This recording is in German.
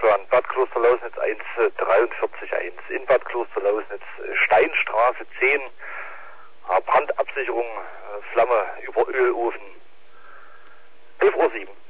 Deutschland, Bad Klosterlausnitz 1,43,1. In Bad Klosterlausnitz, Steinstraße 10, Brandabsicherung, Flamme über Ölofen, 11:07 Uhr.